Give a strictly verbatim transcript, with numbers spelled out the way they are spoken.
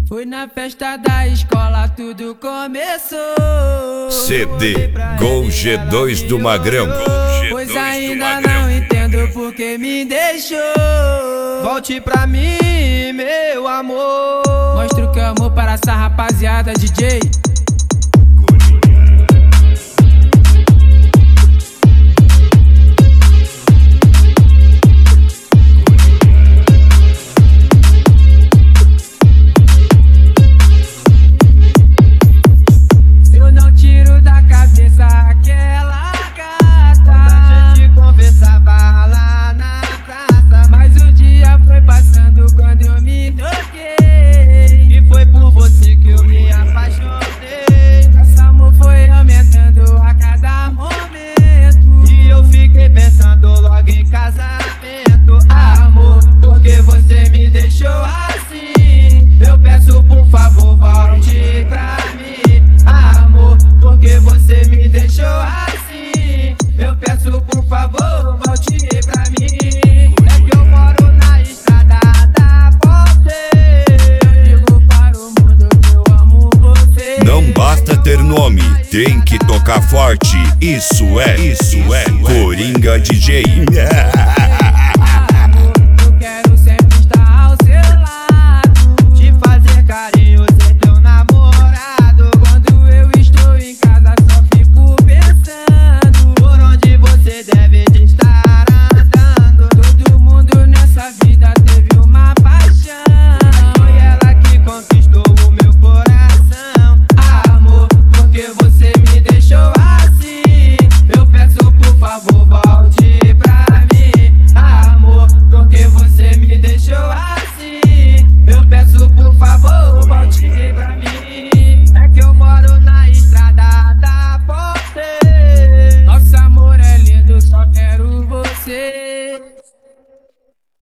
Foi na festa da escola, tudo começou. C D Gol G dois do Magrão. Pois ainda não entendo porque me deixou. Volte pra mim, meu amor. Mostra o que é amor para essa rapaziada, D J. Ter nome, tem que tocar forte. Isso é, isso é Coringa D J.